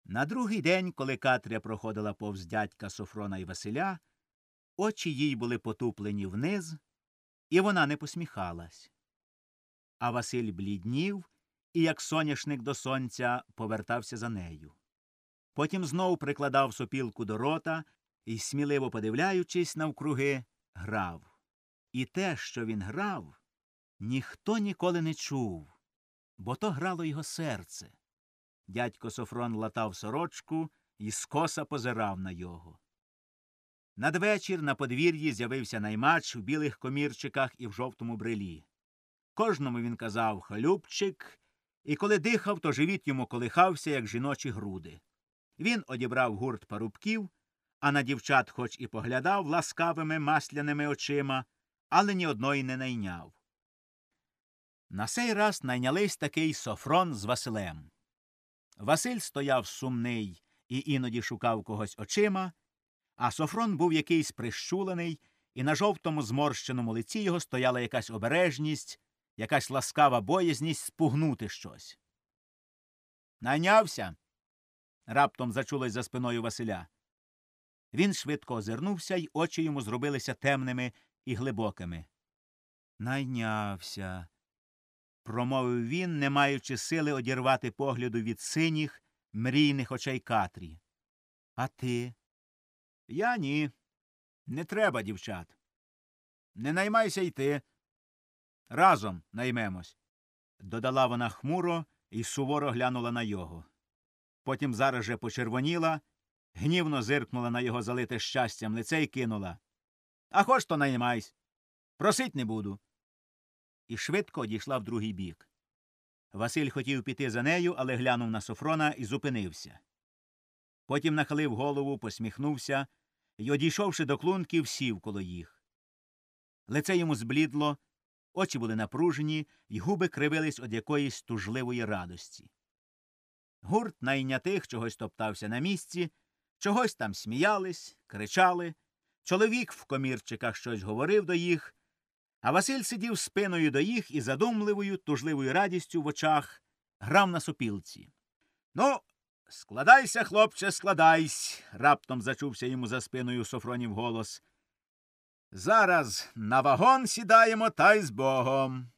На другий день, коли Катря проходила повз дядька Софрона і Василя, очі їй були потуплені вниз, і вона не посміхалась. А Василь бліднів і, як соняшник до сонця, повертався за нею. Потім знов прикладав сопілку до рота і, сміливо подивляючись навкруги, грав. І те, що він грав, ніхто ніколи не чув, бо то грало його серце. Дядько Софрон латав сорочку і скоса позирав на його. Надвечір на подвір'ї з'явився наймач в білих комірчиках і в жовтому брилі. Кожному він казав «Холюбчик», і коли дихав, то живіт йому колихався, як жіночі груди. Він одібрав гурт парубків, а на дівчат хоч і поглядав ласкавими масляними очима, але ні одної не найняв. На сей раз найнялись такий Софрон з Василем. Василь стояв сумний і іноді шукав когось очима, а Софрон був якийсь прищулений, і на жовтому зморщеному лиці його стояла якась обережність, якась ласкава боязність спугнути щось. «Найнявся?» – раптом зачулось за спиною Василя. Він швидко озирнувся, й очі йому зробилися темними і глибокими. «Найнявся», – промовив він, не маючи сили одірвати погляду від синіх, мрійних очей Катрі. «А ти?» «Я ні. Не треба дівчат. Не наймайся й ти. Разом наймемось», – додала вона хмуро і суворо глянула на його. Потім зараз же почервоніла, гнівно зиркнула на його залите щастям лице й кинула. «А хоч то наймайсь. Просить не буду». І швидко одійшла в другий бік. Василь хотів піти за нею, але глянув на Софрона і зупинився. Потім нахилив голову, посміхнувся й, одійшовши до клунків, сів коло їх. Лице йому зблідло, очі були напружені, й губи кривились од якоїсь тужливої радості. Гурт найнятих чогось топтався на місці, чогось там сміялись, кричали, чоловік в комірчиках щось говорив до їх, а Василь сидів спиною до їх і задумливою, тужливою радістю в очах грав на сопілці. «Ну, складайся, хлопче, складайсь», – раптом зачувся йому за спиною Софронів голос. «Зараз на вагон сідаємо та й з Богом».